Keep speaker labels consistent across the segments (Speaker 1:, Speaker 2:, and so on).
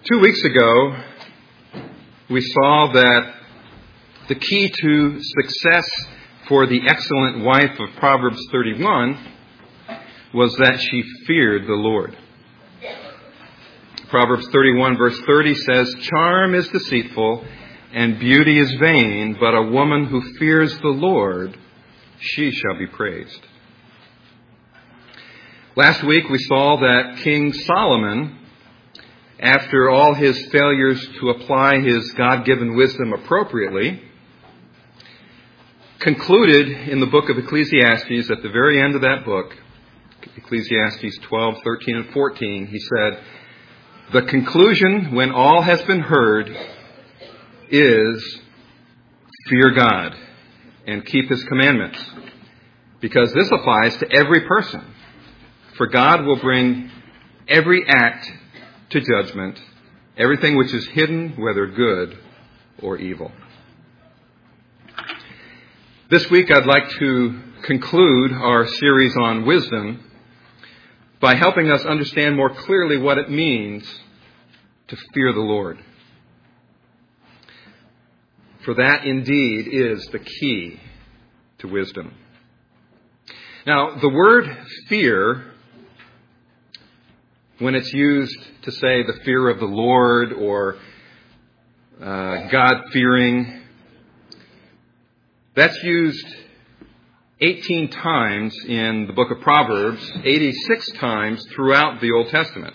Speaker 1: 2 weeks ago, we saw that the key to success for the excellent wife of Proverbs 31 was that she feared the Lord. Proverbs 31 verse 30 says, "Charm is deceitful and beauty is vain, but a woman who fears the Lord, she shall be praised." Last week we saw that King Solomon, after all his failures to apply his God-given wisdom appropriately, concluded in the book of Ecclesiastes, at the very end of that book, Ecclesiastes 12, 13, and 14, he said, "The conclusion, when all has been heard, is fear God and keep His commandments, because this applies to every person. For God will bring every act to judgment, everything which is hidden, whether good or evil." This week I'd like to conclude our series on wisdom by helping us understand more clearly what it means to fear the Lord. For that indeed is the key to wisdom. Now, the word fear, when it's used to say the fear of the Lord or God-fearing, that's used 18 times in the book of Proverbs, 86 times throughout the Old Testament.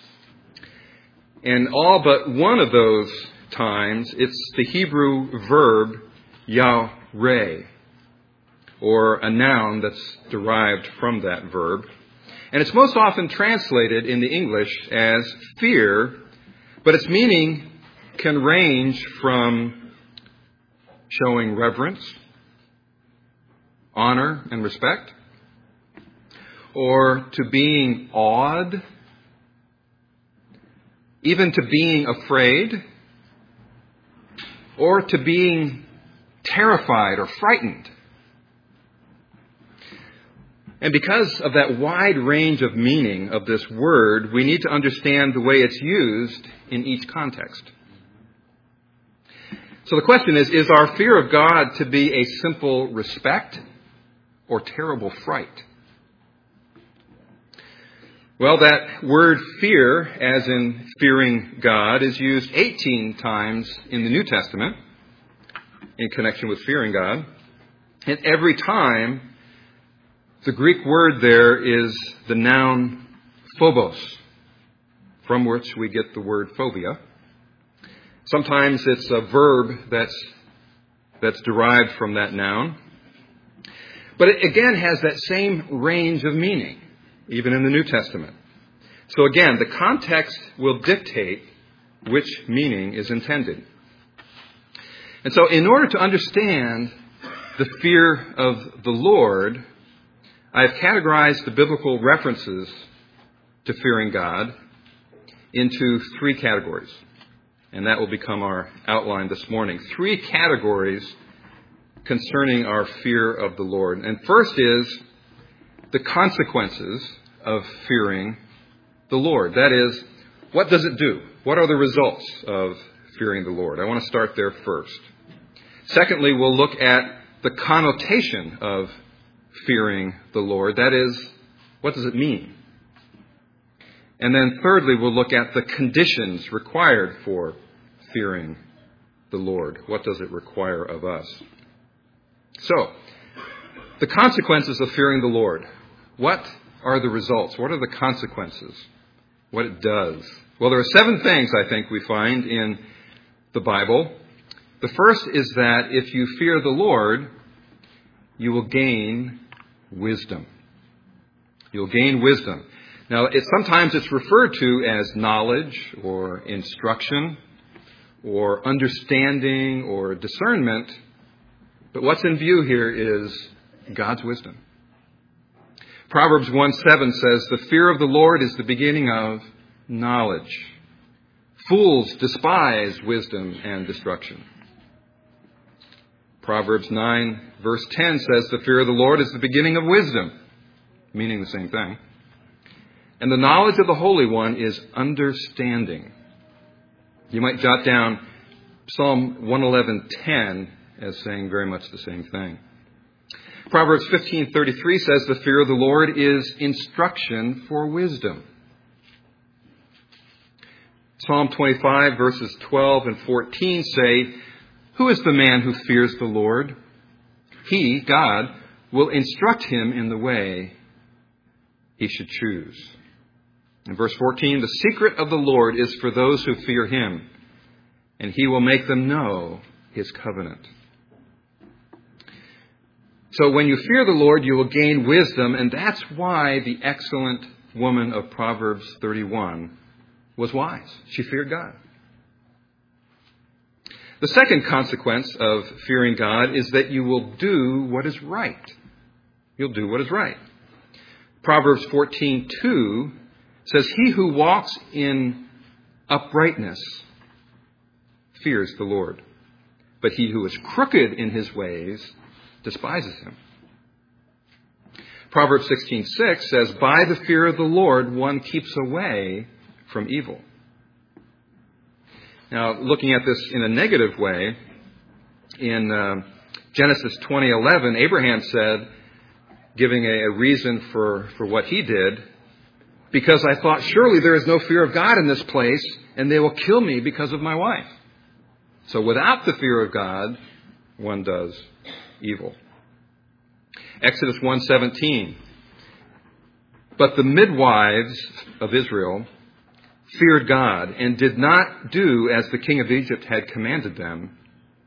Speaker 1: And all but one of those times, it's the Hebrew verb yareh, or a noun that's derived from that verb. And it's most often translated in the English as fear, but its meaning can range from showing reverence, honor, and respect, or to being awed, even to being afraid, or to being terrified or frightened. And because of that wide range of meaning of this word, we need to understand the way it's used in each context. So the question is our fear of God to be a simple respect or terrible fright? Well, that word fear, as in fearing God, is used 18 times in the New Testament in connection with fearing God. And every time, the Greek word there is the noun phobos, from which we get the word phobia. Sometimes it's a verb that's derived from that noun. But it again has that same range of meaning, even in the New Testament. So again, the context will dictate which meaning is intended. And so in order to understand the fear of the Lord, I've categorized the biblical references to fearing God into three categories. And that will become our outline this morning. Three categories concerning our fear of the Lord. And first is the consequences of fearing the Lord. That is, what does it do? What are the results of fearing the Lord? I want to start there first. Secondly, we'll look at the connotation of fearing the Lord. That is, what does it mean? And then thirdly, we'll look at the conditions required for fearing the Lord. What does it require of us? So, the consequences of fearing the Lord. What are the results? What are the consequences? What it does? Well, there are 7 things, I think, we find in the Bible. The first is that if you fear the Lord, you will gain wisdom. You'll gain wisdom. Now, sometimes it's referred to as knowledge or instruction or understanding or discernment. But what's in view here is God's wisdom. Proverbs 1:7 says, "The fear of the Lord is the beginning of knowledge. Fools despise wisdom and destruction." Proverbs 9 verse 10 says, "The fear of the Lord is the beginning of wisdom," meaning the same thing. "And the knowledge of the Holy One is understanding." You might jot down Psalm 111:10 as saying very much the same thing. Proverbs 15:33 says, the fear of the Lord is instruction for wisdom. Psalm 25 verses 12 and 14 say, who is the man who fears the Lord? He, God, will instruct him in the way he should choose. In verse 14, the secret of the Lord is for those who fear him, and he will make them know his covenant. So when you fear the Lord, you will gain wisdom, and that's why the excellent woman of Proverbs 31 was wise. She feared God. The second consequence of fearing God is that you will do what is right. You'll do what is right. Proverbs 14:2 says, he who walks in uprightness fears the Lord, but he who is crooked in his ways despises him. Proverbs 16:6 says, by the fear of the Lord one keeps away from evil. Now, looking at this in a negative way, in Genesis 20:11, Abraham said, giving a reason for what he did, because I thought, surely there is no fear of God in this place, and they will kill me because of my wife. So without the fear of God, one does evil. Exodus 1:17. But the midwives of Israel feared God and did not do as the king of Egypt had commanded them,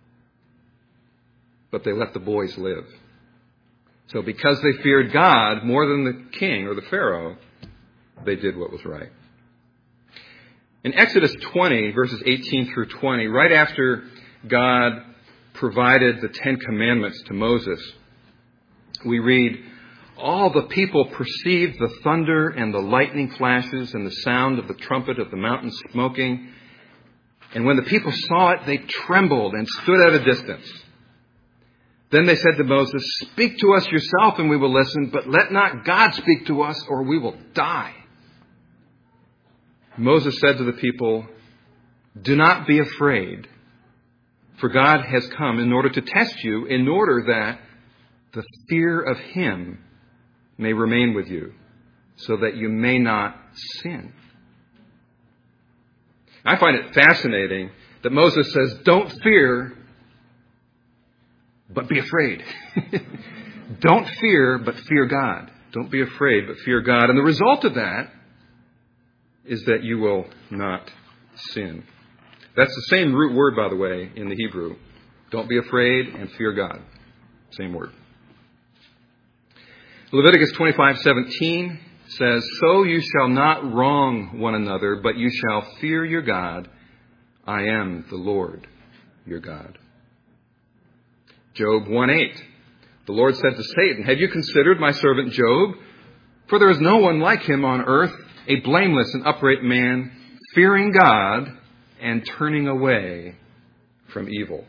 Speaker 1: but they let the boys live. So because they feared God more than the king or the Pharaoh, they did what was right. In Exodus 20, verses 18 through 20, right after God provided the Ten Commandments to Moses, we read, all the people perceived the thunder and the lightning flashes and the sound of the trumpet of the mountain smoking. And when the people saw it, they trembled and stood at a distance. Then they said to Moses, speak to us yourself and we will listen, but let not God speak to us or we will die. Moses said to the people, do not be afraid, for God has come in order to test you, in order that the fear of him may remain with you, so that you may not sin. I find it fascinating that Moses says, don't fear, but be afraid. Don't fear, but fear God. Don't be afraid, but fear God. And the result of that is that you will not sin. That's the same root word, by the way, in the Hebrew. Don't be afraid and fear God. Same word. Leviticus 25:17 says, so you shall not wrong one another, but you shall fear your God. I am the Lord your God. Job 1:8. The Lord said to Satan, have you considered my servant Job? For there is no one like him on earth, a blameless and upright man, fearing God and turning away from evil.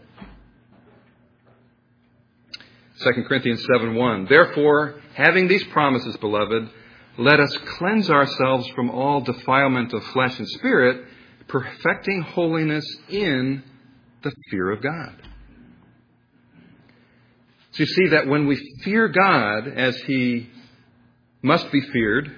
Speaker 1: 2 Corinthians 7:1. Therefore, having these promises, beloved, let us cleanse ourselves from all defilement of flesh and spirit, perfecting holiness in the fear of God. So you see that when we fear God as he must be feared,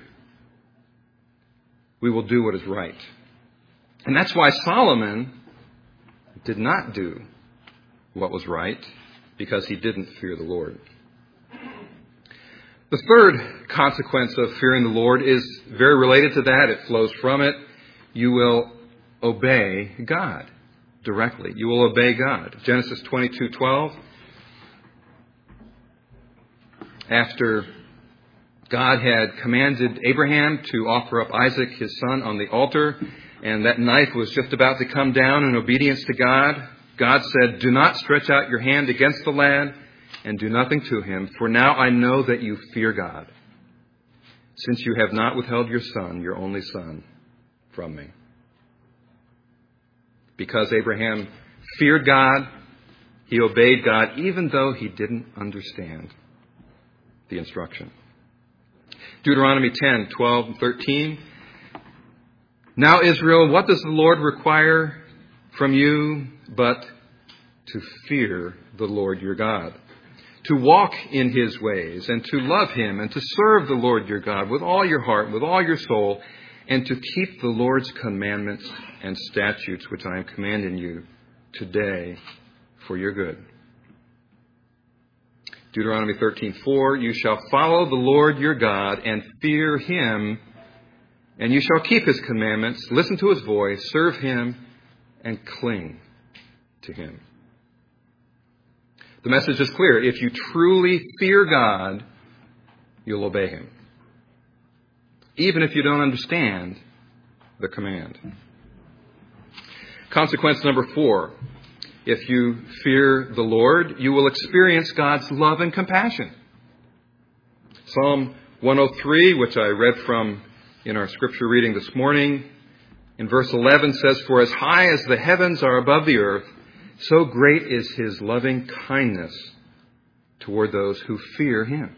Speaker 1: we will do what is right. And that's why Solomon did not do what was right, because he didn't fear the Lord. The third consequence of fearing the Lord is very related to that. It flows from it. You will obey God directly. You will obey God. Genesis 22:12. After God had commanded Abraham to offer up Isaac, his son, on the altar, and that knife was just about to come down in obedience to God, God said, do not stretch out your hand against the lad and do nothing to him, for now I know that you fear God, since you have not withheld your son, your only son, from me. Because Abraham feared God, he obeyed God, even though he didn't understand the instruction. Deuteronomy 10:12 and 13. Now, Israel, what does the Lord require from you but to fear the Lord your God, to walk in his ways, and to love him, and to serve the Lord your God with all your heart, with all your soul, and to keep the Lord's commandments and statutes which I am commanding you today for your good. Deuteronomy 13:4, you shall follow the Lord your God and fear him, and you shall keep his commandments, listen to his voice, serve him, and cling to him. The message is clear. If you truly fear God, you'll obey him, even if you don't understand the command. Consequence number 4. If you fear the Lord, you will experience God's love and compassion. Psalm 103, which I read from in our scripture reading this morning, in verse 11 says, for as high as the heavens are above the earth, so great is his loving kindness toward those who fear him.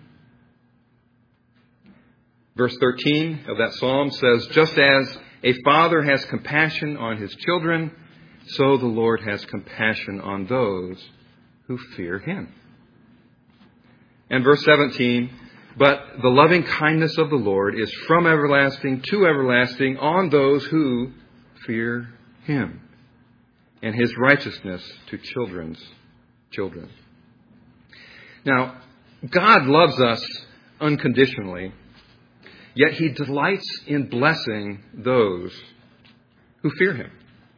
Speaker 1: Verse 13 of that psalm says, just as a father has compassion on his children, so the Lord has compassion on those who fear him. And verse 17, but the loving kindness of the Lord is from everlasting to everlasting on those who fear him, and his righteousness to children's children. Now, God loves us unconditionally, yet he delights in blessing those who fear him.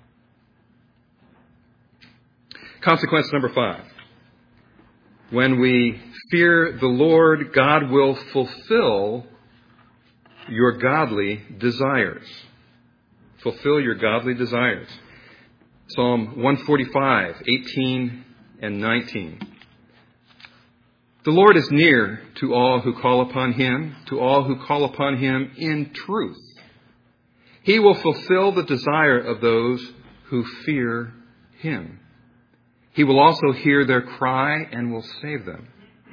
Speaker 1: Consequence number 5. When we fear the Lord, God will fulfill your godly desires. Fulfill your godly desires. Psalm 145, 18 and 19. The Lord is near to all who call upon him, to all who call upon him in truth. He will fulfill the desire of those who fear him. He will also hear their cry and will save them.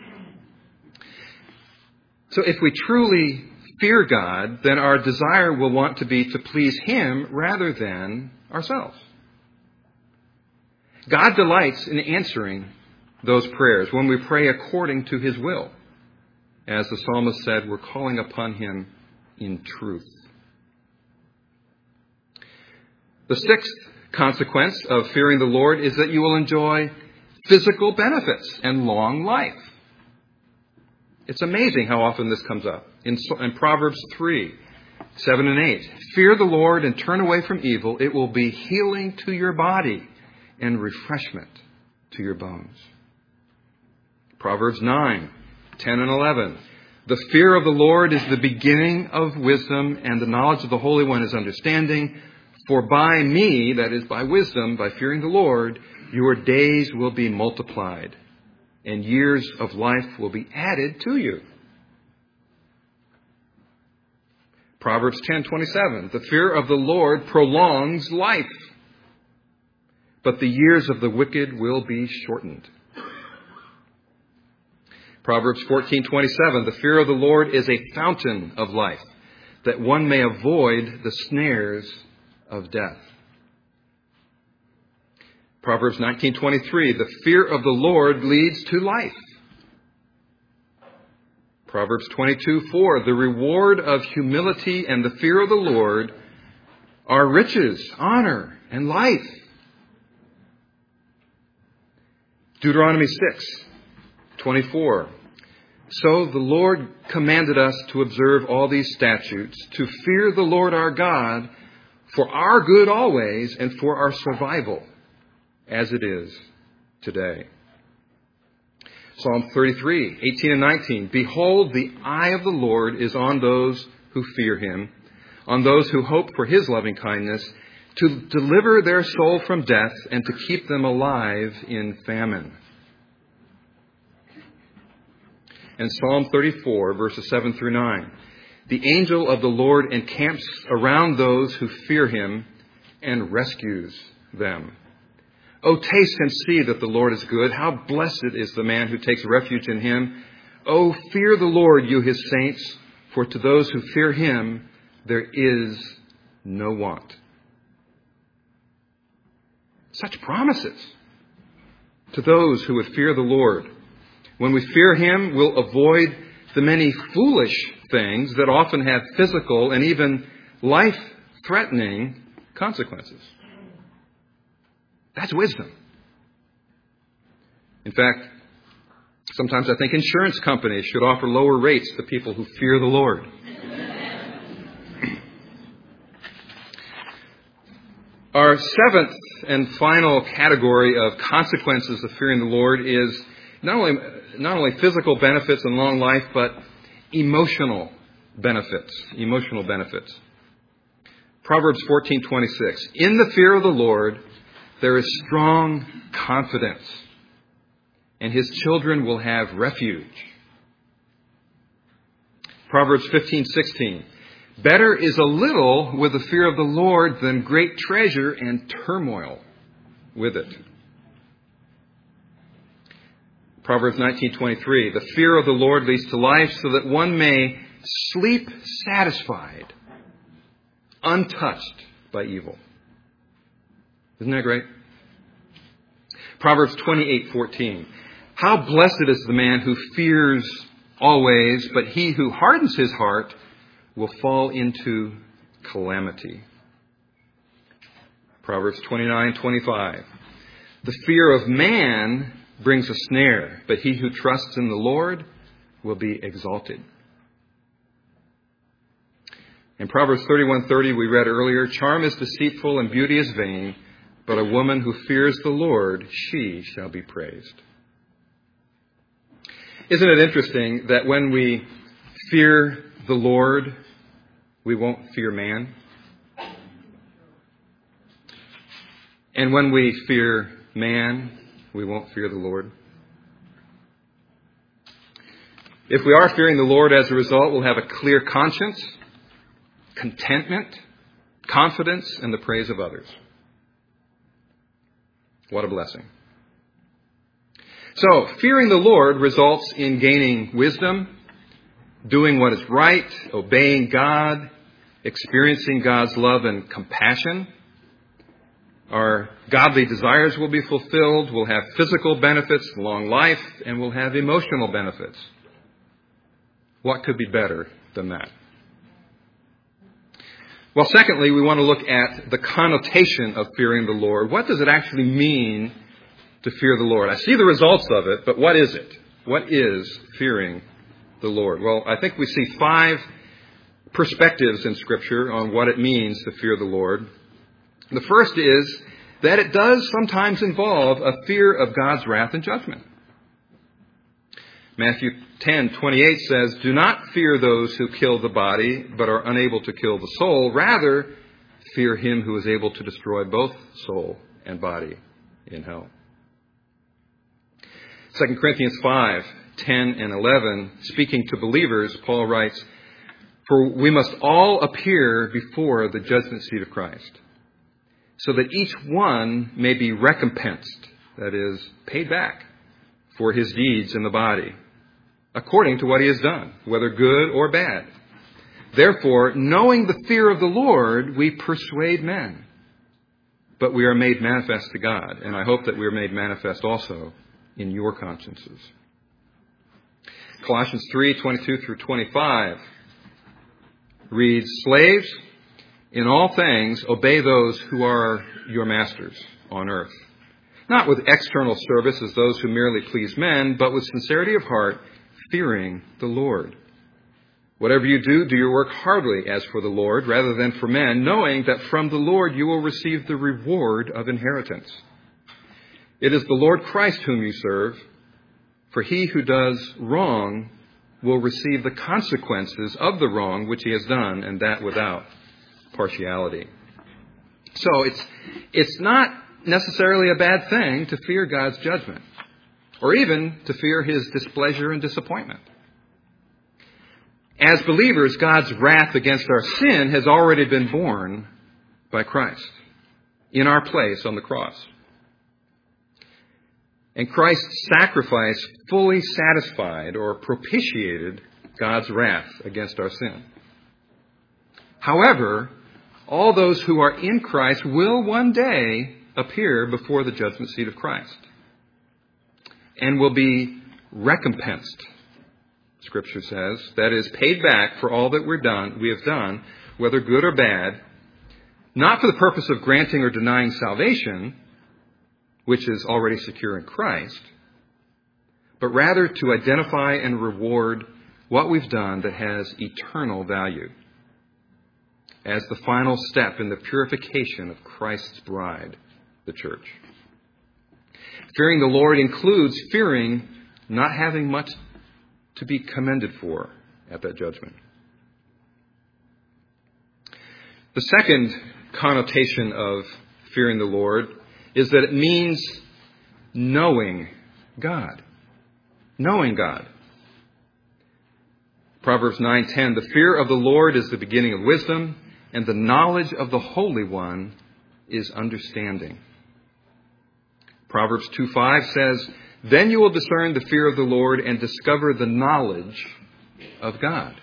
Speaker 1: So if we truly fear God, then our desire will want to be to please him rather than ourselves. God delights in answering those prayers when we pray according to his will. As the psalmist said, we're calling upon him in truth. The 6th consequence of fearing the Lord is that you will enjoy physical benefits and long life. It's amazing how often this comes up. In Proverbs 3, 7 and 8, fear the Lord and turn away from evil. It will be healing to your body and refreshment to your bones. Proverbs 9, 10 and 11. The fear of the Lord is the beginning of wisdom, and the knowledge of the Holy One is understanding. For by me, that is by wisdom, by fearing the Lord, your days will be multiplied, and years of life will be added to you. Proverbs 10:27. The fear of the Lord prolongs life, but the years of the wicked will be shortened. Proverbs 14:27. The fear of the Lord is a fountain of life, that one may avoid the snares of death. Proverbs 19:23. The fear of the Lord leads to life. Proverbs 22:4. The reward of humility and the fear of the Lord are riches, honor, and life. Deuteronomy 6:24. So the Lord commanded us to observe all these statutes, to fear the Lord our God for our good always and for our survival, as it is today. Psalm 33, 18 and 19. Behold, the eye of the Lord is on those who fear him, on those who hope for his loving kindness, to deliver their soul from death and to keep them alive in famine. And Psalm 34, verses 7 through 9. The angel of the Lord encamps around those who fear him and rescues them. Oh, taste and see that the Lord is good. How blessed is the man who takes refuge in him. Oh, fear the Lord, you his saints, for to those who fear him there is no want. Such promises to those who would fear the Lord. When we fear Him, we'll avoid the many foolish things that often have physical and even life-threatening consequences. That's wisdom. In fact, sometimes I think insurance companies should offer lower rates to people who fear the Lord. Our seventh and final category of consequences of fearing the Lord is not only physical benefits and long life, but emotional benefits. Emotional benefits. Proverbs 14:26. In the fear of the Lord, there is strong confidence, and His children will have refuge. Proverbs 15:16. Better is a little with the fear of the Lord than great treasure and turmoil with it. Proverbs 19:23. The fear of the Lord leads to life so that one may sleep satisfied, untouched by evil. Isn't that great? Proverbs 28:14. How blessed is the man who fears always, but he who hardens his heart will fall into calamity. Proverbs 29:25. The fear of man brings a snare, but he who trusts in the Lord will be exalted. In Proverbs 31:30 we read earlier, charm is deceitful and beauty is vain, but a woman who fears the Lord, she shall be praised. Isn't it interesting that when we fear the Lord, we won't fear man? And when we fear man, we won't fear the Lord. If we are fearing the Lord, as a result, we'll have a clear conscience, contentment, confidence, and the praise of others. What a blessing. So, fearing the Lord results in gaining wisdom, doing what is right, obeying God, experiencing God's love and compassion. Our godly desires will be fulfilled. We'll have physical benefits, long life, and we'll have emotional benefits. What could be better than that? Well, secondly, we want to look at the connotation of fearing the Lord. What does it actually mean to fear the Lord? I see the results of it, but what is it? What is fearing the Lord? Well, I think we see 5 perspectives in Scripture on what it means to fear the Lord. The first is that it does sometimes involve a fear of God's wrath and judgment. Matthew 10:28 says, do not fear those who kill the body, but are unable to kill the soul. Rather, fear him who is able to destroy both soul and body in hell. 2 Corinthians 5:10 and 11, speaking to believers, Paul writes, for we must all appear before the judgment seat of Christ, so that each one may be recompensed, that is, paid back, for his deeds in the body, according to what he has done, whether good or bad. Therefore, knowing the fear of the Lord, we persuade men, but we are made manifest to God, and I hope that we are made manifest also in your consciences. Colossians 3:22 through 25 reads, slaves, in all things obey those who are your masters on earth, not with external service as those who merely please men, but with sincerity of heart, fearing the Lord. Whatever you do, do your work heartily as for the Lord rather than for men, knowing that from the Lord you will receive the reward of inheritance. It is the Lord Christ whom you serve, for he who does wrong will receive the consequences of the wrong which he has done, and that without partiality. So it's not necessarily a bad thing to fear God's judgment, or even to fear his displeasure and disappointment. As believers, God's wrath against our sin has already been borne by Christ in our place on the cross. And Christ's sacrifice fully satisfied or propitiated God's wrath against our sin. However, all those who are in Christ will one day appear before the judgment seat of Christ and will be recompensed, Scripture says. That is, paid back for all that we have done, whether good or bad, not for the purpose of granting or denying salvation, which is already secure in Christ, but rather to identify and reward what we've done that has eternal value as the final step in the purification of Christ's bride, the church. Fearing the Lord includes fearing not having much to be commended for at that judgment. The second connotation of fearing the Lord is that it means knowing God. Knowing God. Proverbs 9:10, the fear of the Lord is the beginning of wisdom, and the knowledge of the Holy One is understanding. Proverbs 2:5 says, then you will discern the fear of the Lord and discover the knowledge of God.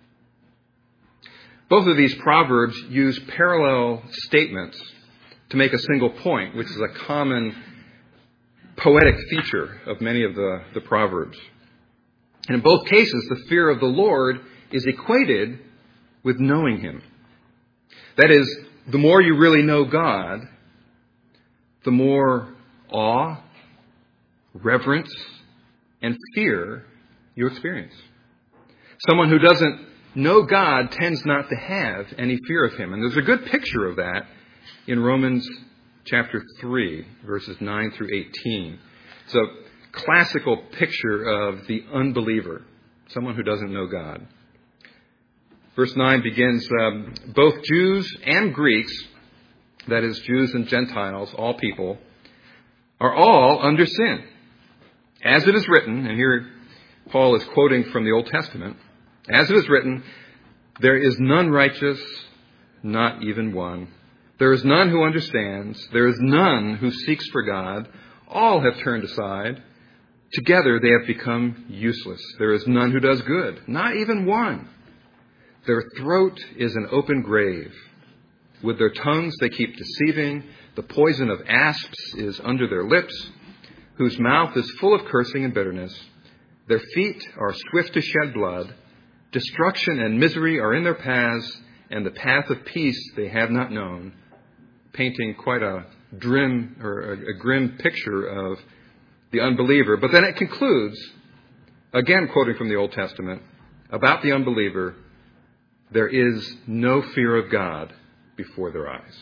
Speaker 1: Both of these proverbs use parallel statements to make a single point, which is a common poetic feature of many of the proverbs. And in both cases, the fear of the Lord is equated with knowing Him. That is, the more you really know God, the more awe, reverence, and fear you experience. Someone who doesn't know God tends not to have any fear of Him. And there's a good picture of that in Romans chapter 3, verses 9 through 18. It's a classical picture of the unbeliever, someone who doesn't know God. Verse 9 begins, both Jews and Greeks, that is, Jews and Gentiles, all people, are all under sin. As it is written, and here Paul is quoting from the Old Testament, as it is written, there is none righteous, not even one. There is none who understands. There is none who seeks for God. All have turned aside. Together they have become useless. There is none who does good, not even one. Their throat is an open grave. With their tongues they keep deceiving. The poison of asps is under their lips, whose mouth is full of cursing and bitterness. Their feet are swift to shed blood. Destruction and misery are in their paths, and the path of peace they have not known. Painting quite a grim picture of the unbeliever. But then it concludes, again quoting from the Old Testament, about the unbeliever, there is no fear of God before their eyes.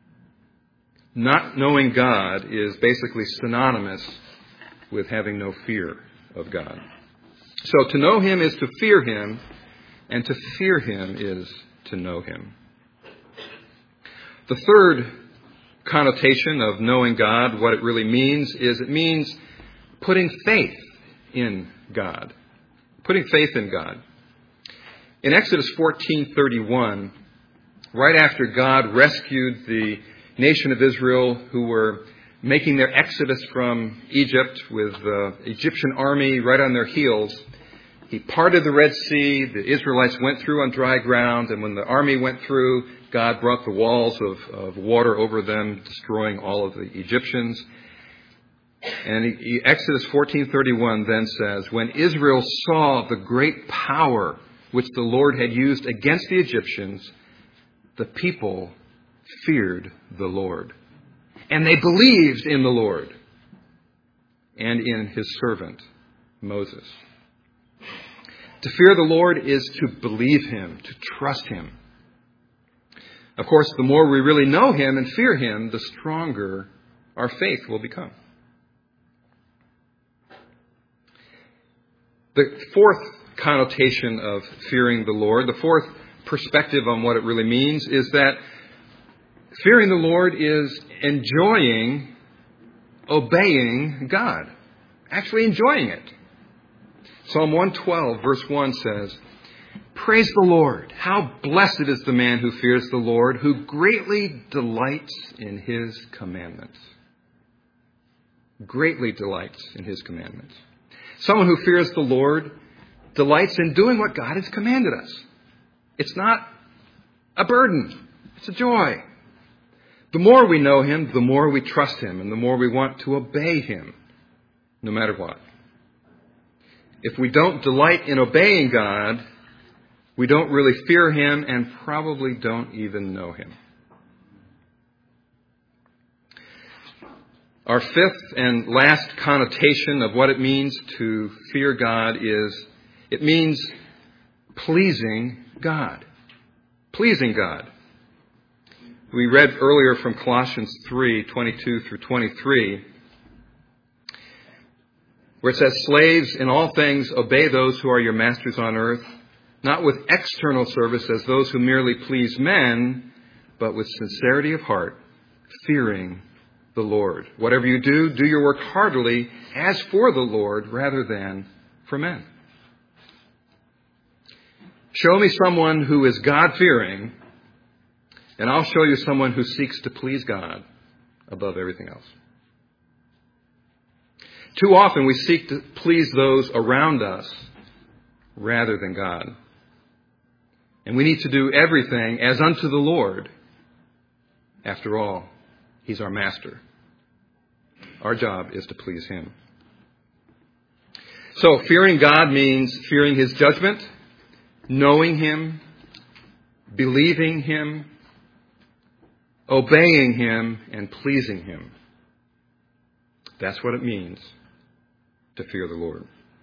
Speaker 1: Not knowing God is basically synonymous with having no fear of God. So to know Him is to fear Him, and to fear Him is to know Him. The third connotation of knowing God, what it really means, is it means putting faith in God. Putting faith in God. In Exodus 14:31, right after God rescued the nation of Israel who were making their exodus from Egypt with the Egyptian army right on their heels, He parted the Red Sea. The Israelites went through on dry ground, and when the army went through, God brought the walls of water over them, destroying all of the Egyptians. And Exodus 14:31 then says, when Israel saw the great power which the Lord had used against the Egyptians, the people feared the Lord. And they believed in the Lord and in His servant, Moses. To fear the Lord is to believe Him, to trust Him. Of course, the more we really know Him and fear Him, the stronger our faith will become. The fourth connotation of fearing the Lord, the fourth perspective on what it really means, is that fearing the Lord is enjoying obeying God. Actually enjoying it. Psalm 112, verse 1 says, praise the Lord. How blessed is the man who fears the Lord, who greatly delights in His commandments. Greatly delights in His commandments. Someone who fears the Lord delights in doing what God has commanded us. It's not a burden. It's a joy. The more we know Him, the more we trust Him, and the more we want to obey Him, no matter what. If we don't delight in obeying God, we don't really fear Him and probably don't even know Him. Our fifth and last connotation of what it means to fear God is, it means pleasing God. Pleasing God. We read earlier from Colossians 3:22 through 23, where it says, "Slaves, in all things obey those who are your masters on earth, not with external service as those who merely please men, but with sincerity of heart, fearing the Lord. Whatever you do, do your work heartily as for the Lord rather than for men." Show me someone who is God-fearing, and I'll show you someone who seeks to please God above everything else. Too often we seek to please those around us rather than God. And we need to do everything as unto the Lord. After all, He's our master. Our job is to please Him. So, fearing God means fearing His judgment, knowing Him, believing Him, obeying Him, and pleasing Him. That's what it means to fear the Lord.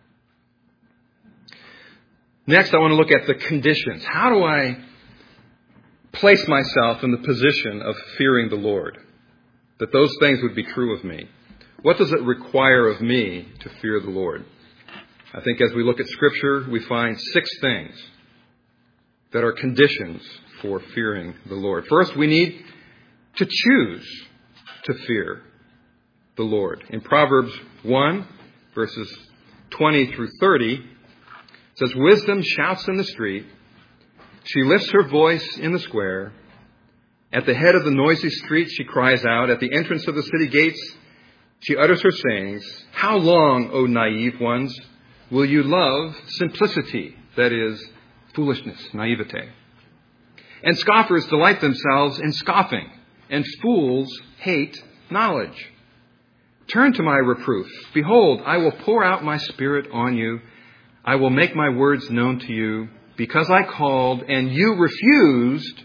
Speaker 1: Next, I want to look at the conditions. How do I place myself in the position of fearing the Lord? That those things would be true of me. What does it require of me to fear the Lord? I think as we look at Scripture, we find 6 things that are conditions for fearing the Lord. First, we need to choose to fear the Lord. In Proverbs 1, verses 20 through 30, it says, "Wisdom shouts in the street. She lifts her voice in the square. At the head of the noisy street she cries out. At the entrance of the city gates she utters her sayings. How long, O naive ones, will you love simplicity?" That is, foolishness, naivete. "And scoffers delight themselves in scoffing, and fools hate knowledge. Turn to my reproof. Behold, I will pour out my spirit on you. I will make my words known to you. Because I called and you refused,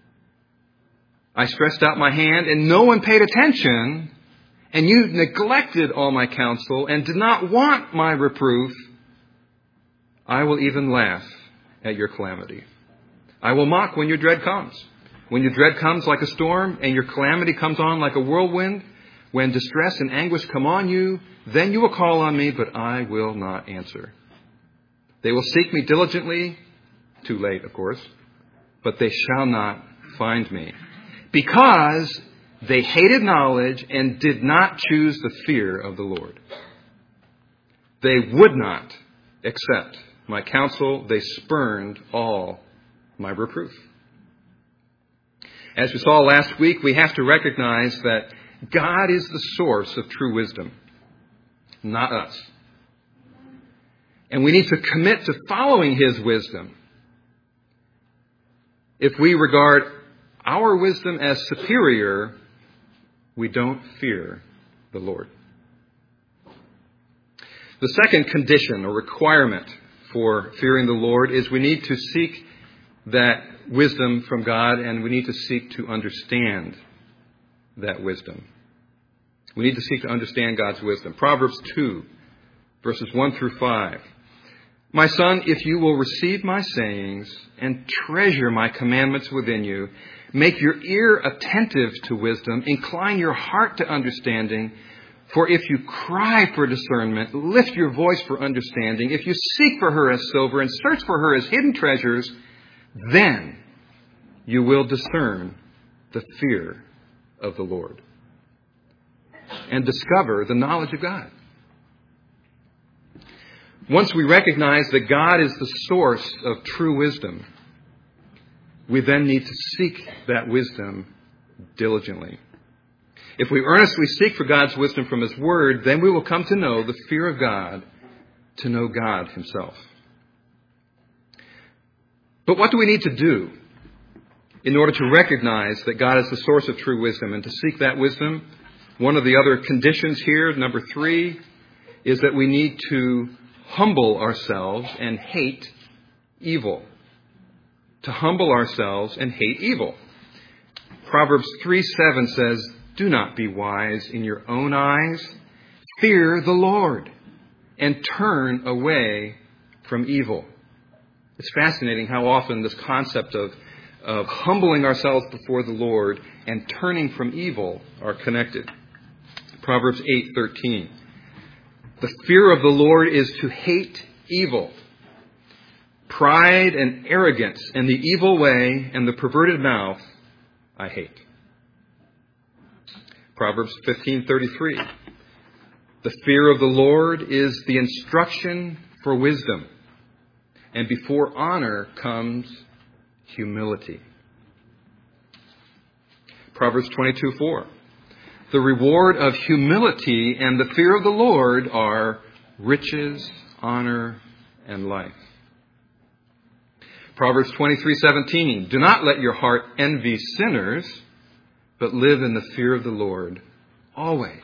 Speaker 1: I stretched out my hand and no one paid attention, and you neglected all my counsel and did not want my reproof, I will even laugh at your calamity. I will mock when your dread comes. When your dread comes like a storm and your calamity comes on like a whirlwind, when distress and anguish come on you, then you will call on me, but I will not answer. They will seek me diligently," too late, of course, "but they shall not find me, because they hated knowledge and did not choose the fear of the Lord. They would not accept my counsel. They spurned all my reproof." As we saw last week, we have to recognize that God is the source of true wisdom, not us. And we need to commit to following His wisdom. If we regard our wisdom as superior, we don't fear the Lord. The second condition or requirement for fearing the Lord is we need to seek that wisdom from God, and we need to seek to understand that wisdom. We need to seek to understand God's wisdom. Proverbs 2, verses 1 through 5. "My son, if you will receive my sayings and treasure my commandments within you, make your ear attentive to wisdom, incline your heart to understanding, for if you cry for discernment, lift your voice for understanding, if you seek for her as silver and search for her as hidden treasures, then you will discern the fear of the Lord and discover the knowledge of God." Once we recognize that God is the source of true wisdom, we then need to seek that wisdom diligently. If we earnestly seek for God's wisdom from His Word, then we will come to know the fear of God, to know God Himself. But what do we need to do in order to recognize that God is the source of true wisdom and to seek that wisdom, one of the other conditions here, number 3, is that we need to humble ourselves and hate evil. To humble ourselves and hate evil. Proverbs 3:7 says, "Do not be wise in your own eyes. Fear the Lord and turn away from evil." It's fascinating how often this concept of humbling ourselves before the Lord and turning from evil are connected. Proverbs 8:13. "The fear of the Lord is to hate evil. Pride and arrogance and the evil way and the perverted mouth I hate." Proverbs 15:33. "The fear of the Lord is the instruction for wisdom, and before honor comes humility." Proverbs 22:4. "The reward of humility and the fear of the Lord are riches, honor, and life." Proverbs 23:17. "Do not let your heart envy sinners, but live in the fear of the Lord always."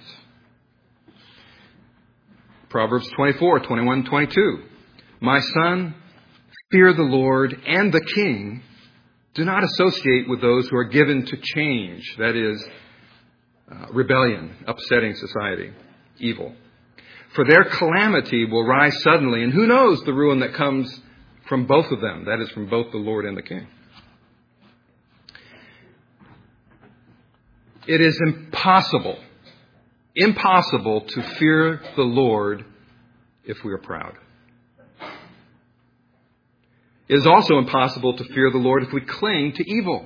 Speaker 1: Proverbs 24:21, 22. "My son, fear the Lord and the king. Do not associate with those who are given to change," that is, rebellion, upsetting society, evil. "For their calamity will rise suddenly, and who knows the ruin that comes from both of them," that is, from both the Lord and the king. It is impossible to fear the Lord if we are proud. It is also impossible to fear the Lord if we cling to evil.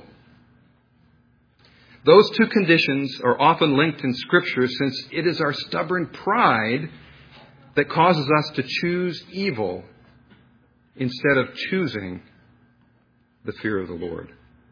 Speaker 1: Those two conditions are often linked in Scripture, since it is our stubborn pride that causes us to choose evil instead of choosing the fear of the Lord.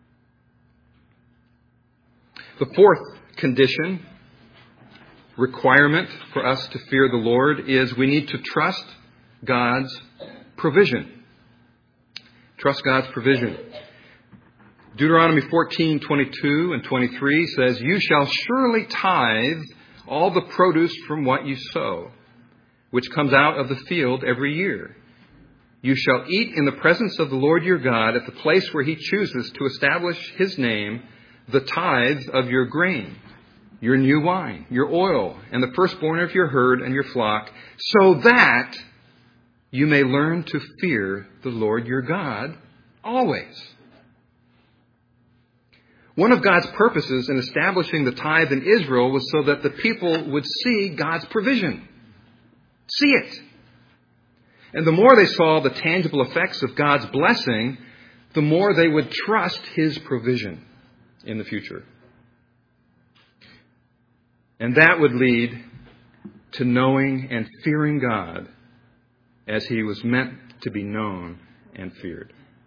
Speaker 1: The fourth condition, requirement for us to fear the Lord, is we need to trust God's provision. Trust God's provision. Deuteronomy 14:22 and 23 says, "You shall surely tithe all the produce from what you sow, which comes out of the field every year. You shall eat in the presence of the Lord your God at the place where he chooses to establish his name, the tithes of your grain, your new wine, your oil, and the firstborn of your herd and your flock, so that you may learn to fear the Lord your God always." One of God's purposes in establishing the tithe in Israel was so that the people would see God's provision. See it. And the more they saw the tangible effects of God's blessing, the more they would trust his provision in the future. And that would lead to knowing and fearing God as he was meant to be known and feared.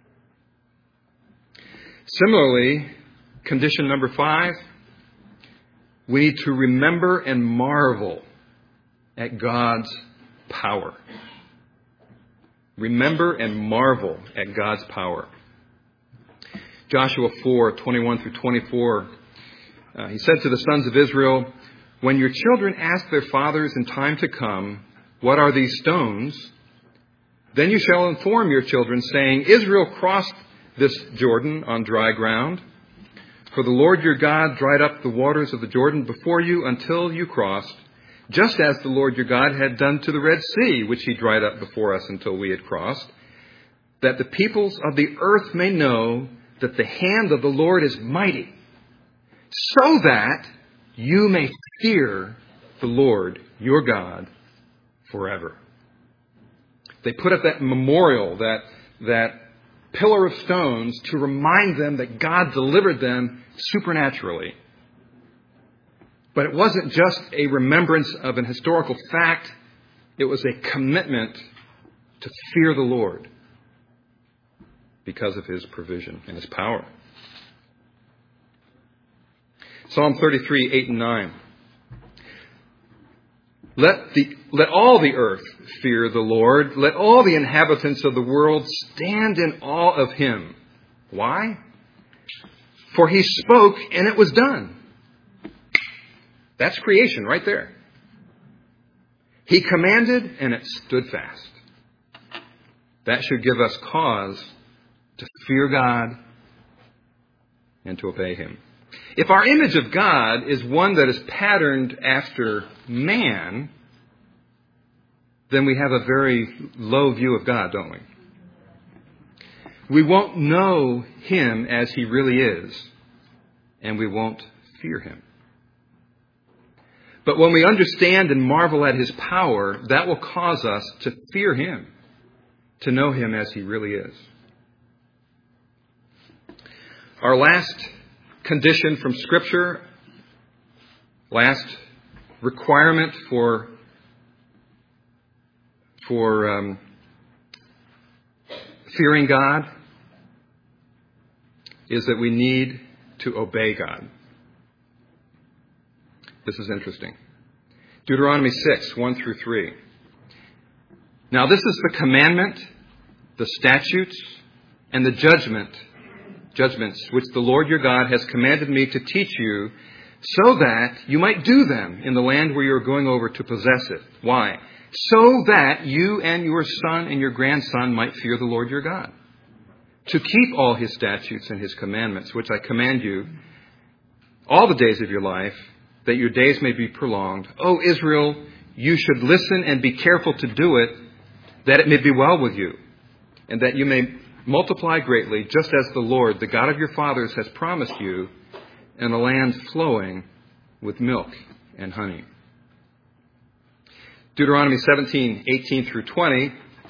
Speaker 1: Similarly, condition number 5, we need to remember and marvel at God's power. Remember and marvel at God's power. Joshua 4:21 through 24, he said to the sons of Israel, "When your children ask their fathers in time to come, 'What are these stones?' then you shall inform your children, saying, 'Israel crossed this Jordan on dry ground. For the Lord your God dried up the waters of the Jordan before you until you crossed, just as the Lord your God had done to the Red Sea, which he dried up before us until we had crossed, that the peoples of the earth may know that the hand of the Lord is mighty, so that you may fear the Lord your God forever.'" They put up that memorial, that pillar of stones, to remind them that God delivered them supernaturally. But it wasn't just a remembrance of an historical fact. It was a commitment to fear the Lord because of his provision and his power. Psalm 33:8 and 9. Let all the earth fear the Lord. Let all the inhabitants of the world stand in awe of him. Why? For he spoke and it was done. That's creation right there. He commanded and it stood fast. That should give us cause to fear God and to obey him. If our image of God is one that is patterned after man, then we have a very low view of God, don't we? We won't know him as he really is, and we won't fear him. But when we understand and marvel at his power, that will cause us to fear him, to know him as he really is. Our last condition from Scripture, last requirement for fearing God is that we need to obey God. This is interesting. Deuteronomy 6, 1 through 3. Now this is the commandment, the statutes, and the judgments which the Lord your God has commanded me to teach you, so that you might do them in the land where you are going over to possess it. Why? So that you and your son and your grandson might fear the Lord your God, to keep all his statutes and his commandments, which I command you all the days of your life, that your days may be prolonged. O Israel, you should listen and be careful to do it, that it may be well with you, and that you may multiply greatly, just as the Lord, the God of your fathers, has promised you, in a land flowing with milk and honey. Deuteronomy 17, 18 through 20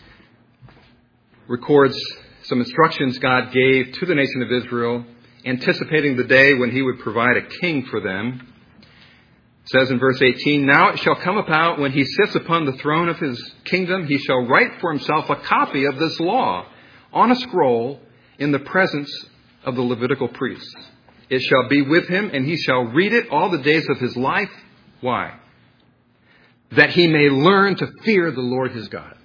Speaker 1: records some instructions God gave to the nation of Israel, anticipating the day when he would provide a king for them. It says in verse 18, Now it shall come about when he sits upon the throne of his kingdom, he shall write for himself a copy of this law on a scroll in the presence of the Levitical priests. It shall be with him, and he shall read it all the days of his life. Why? That he may learn to fear the Lord his God,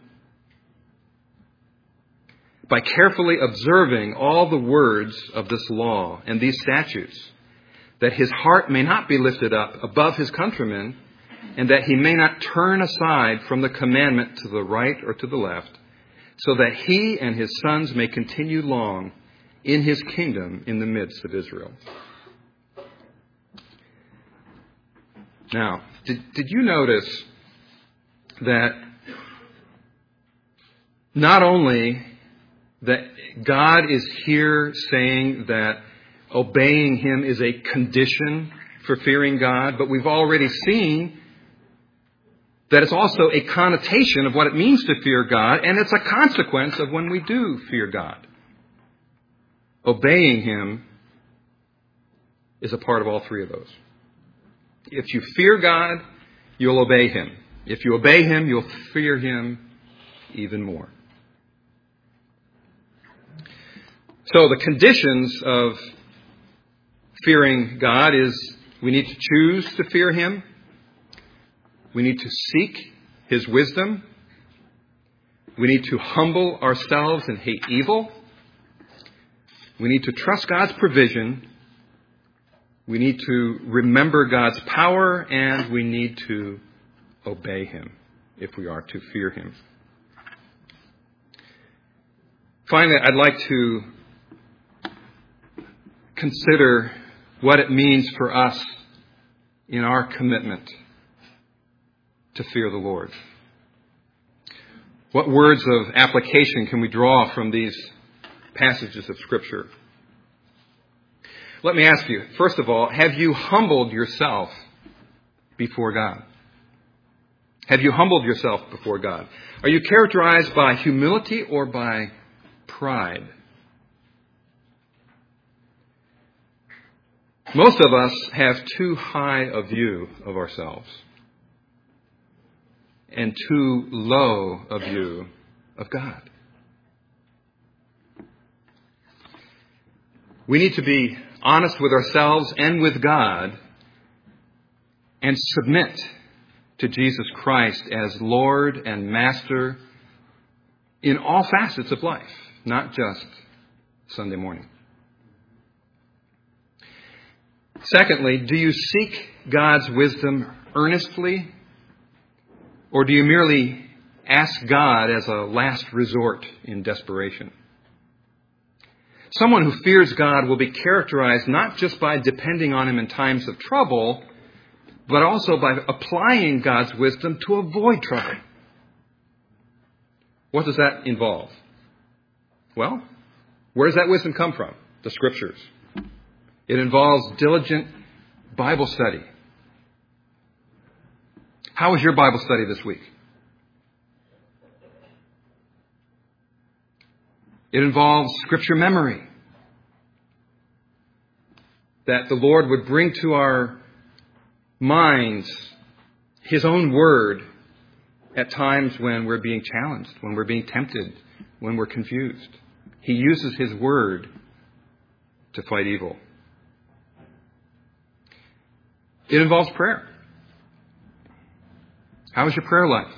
Speaker 1: by carefully observing all the words of this law and these statutes, that his heart may not be lifted up above his countrymen, and that he may not turn aside from the commandment to the right or to the left, so that he and his sons may continue long in his kingdom in the midst of Israel. Now, did you notice that not only that God is here saying that obeying him is a condition for fearing God, but we've already seen that it's also a connotation of what it means to fear God, and it's a consequence of when we do fear God. Obeying him is a part of all three of those. If you fear God, you'll obey him. If you obey him, you'll fear him even more. So the conditions of fearing God is we need to choose to fear him. We need to seek his wisdom. We need to humble ourselves and hate evil. We need to trust God's provision. We need to remember God's power, and we need to obey him if we are to fear him. Finally, I'd like to consider what it means for us in our commitment to fear the Lord. What words of application can we draw from these passages of Scripture? Let me ask you, first of all, have you humbled yourself before God? Have you humbled yourself before God? Are you characterized by humility or by pride? Most of us have too high a view of ourselves and too low a view of God. We need to be honest with ourselves and with God and submit to Jesus Christ as Lord and Master in all facets of life, not just Sunday morning. Secondly, do you seek God's wisdom earnestly, or do you merely ask God as a last resort in desperation? Someone who fears God will be characterized not just by depending on Him in times of trouble, but also by applying God's wisdom to avoid trouble. What does that involve? Well, where does that wisdom come from? The Scriptures. It involves diligent Bible study. How was your Bible study this week? It involves Scripture memory. That the Lord would bring to our minds His own Word at times when we're being challenged, when we're being tempted, when we're confused. He uses His Word to fight evil. It involves prayer. How is your prayer life?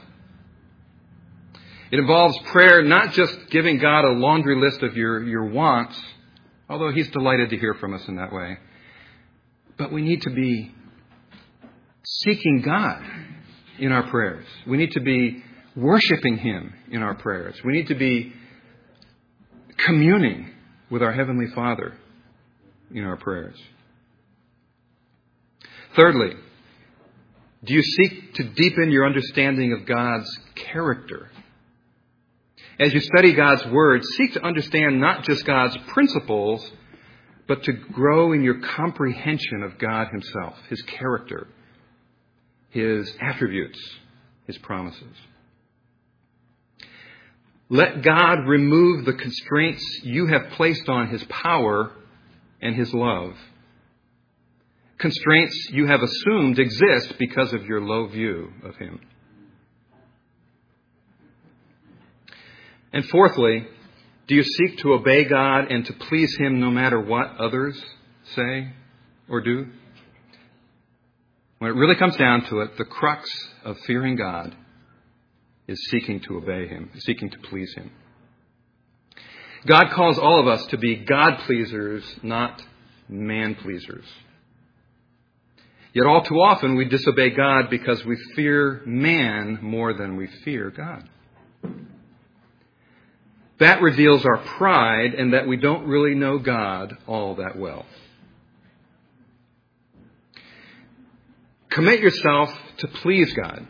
Speaker 1: It involves prayer, not just giving God a laundry list of your wants, although He's delighted to hear from us in that way. But we need to be seeking God in our prayers. We need to be worshiping Him in our prayers. We need to be communing with our Heavenly Father in our prayers. Thirdly, do you seek to deepen your understanding of God's character? As you study God's Word, seek to understand not just God's principles, but to grow in your comprehension of God Himself, His character, His attributes, His promises. Let God remove the constraints you have placed on His power and His love. Constraints you have assumed exist because of your low view of Him. And fourthly, do you seek to obey God and to please Him no matter what others say or do? When it really comes down to it, the crux of fearing God is seeking to obey Him, seeking to please Him. God calls all of us to be God-pleasers, not man-pleasers. Yet all too often we disobey God because we fear man more than we fear God. That reveals our pride and that we don't really know God all that well. Commit yourself to please God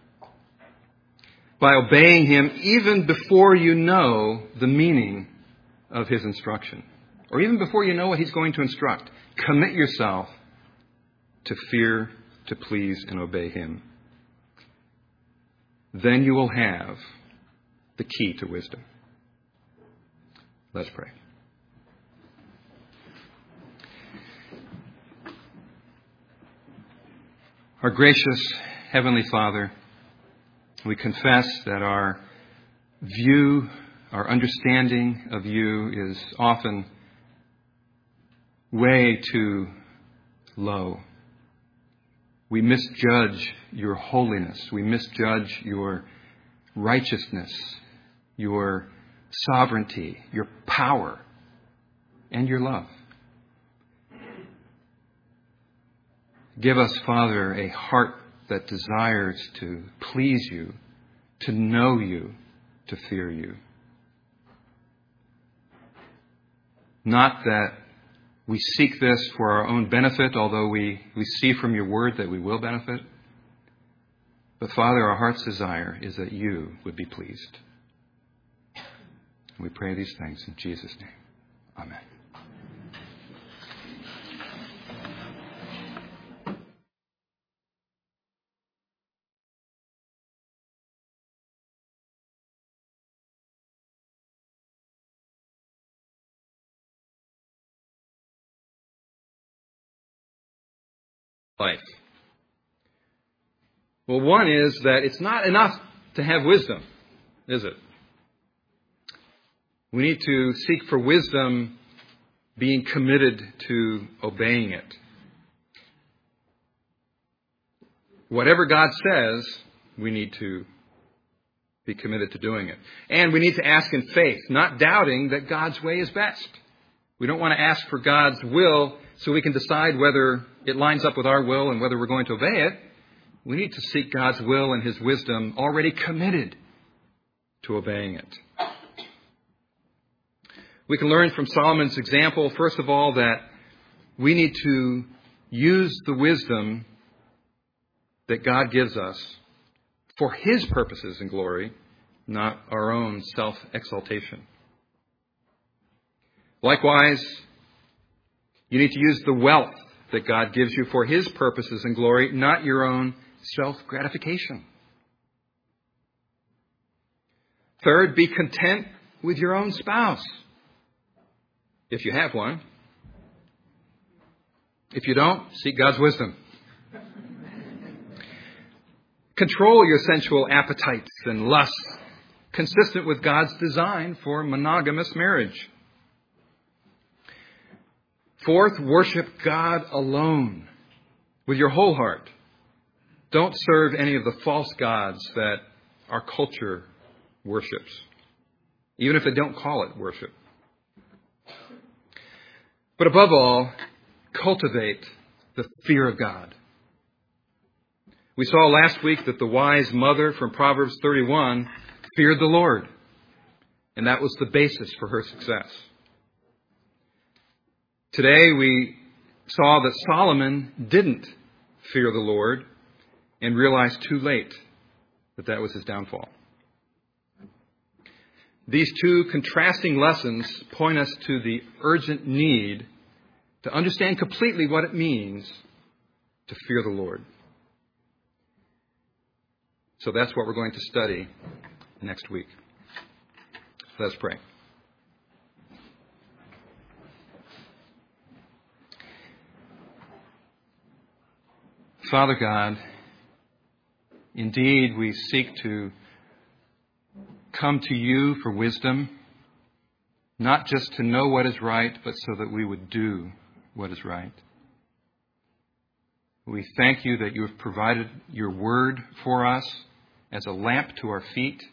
Speaker 1: by obeying Him even before you know the meaning of His instruction, or even before you know what He's going to instruct. Commit yourself to fear, to please, and obey Him. Then you will have the key to wisdom. Let's pray. Our gracious Heavenly Father, we confess that our view, our understanding of You is often way too low. We misjudge Your holiness. We misjudge Your righteousness, Your sovereignty, Your power, and Your love. Give us, Father, a heart that desires to please You, to know You, to fear You. Not that we seek this for our own benefit, although we see from Your Word that we will benefit. But Father, our heart's desire is that You would be pleased. And we pray these things in Jesus' name. Amen. Life. Well, one is that it's not enough to have wisdom, is it? We need to seek for wisdom, being committed to obeying it. Whatever God says, we need to be committed to doing it. And we need to ask in faith, not doubting that God's way is best. We don't want to ask for God's will so we can decide whether it lines up with our will and whether we're going to obey it. We need to seek God's will and His wisdom already committed to obeying it. We can learn from Solomon's example, first of all, that we need to use the wisdom that God gives us for His purposes and glory, not our own self-exaltation. Likewise, you need to use the wealth that God gives you for His purposes and glory, not your own self-gratification. Third, be content with your own spouse, if you have one. If you don't, seek God's wisdom. Control your sensual appetites and lusts, consistent with God's design for monogamous marriage. Fourth, worship God alone with your whole heart. Don't serve any of the false gods that our culture worships, even if they don't call it worship. But above all, cultivate the fear of God. We saw last week that the wise mother from Proverbs 31 feared the Lord, and that was the basis for her success. Today we saw that Solomon didn't fear the Lord and realized too late that that was his downfall. These two contrasting lessons point us to the urgent need to understand completely what it means to fear the Lord. So that's what we're going to study next week. Let's pray. Father God, indeed we seek to come to you for wisdom, not just to know what is right, but so that we would do what is right. We thank you that you have provided your word for us as a lamp to our feet,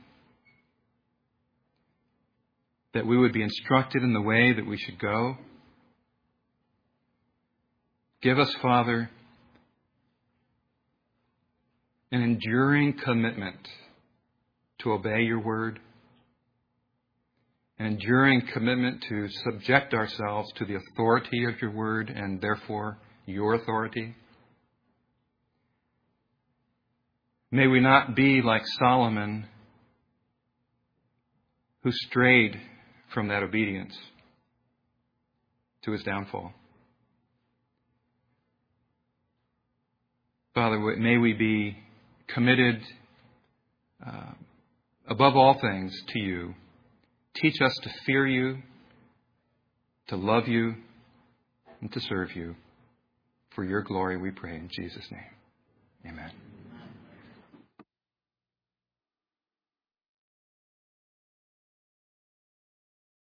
Speaker 1: that we would be instructed in the way that we should go. Give us, Father, an enduring commitment to obey your word, an enduring commitment to subject ourselves to the authority of your word and therefore your authority. May we not be like Solomon, who strayed from that obedience to his downfall. Father, may we be committed above all things to you. Teach us to fear you, to love you, and to serve you. For your glory we pray in Jesus' name. Amen.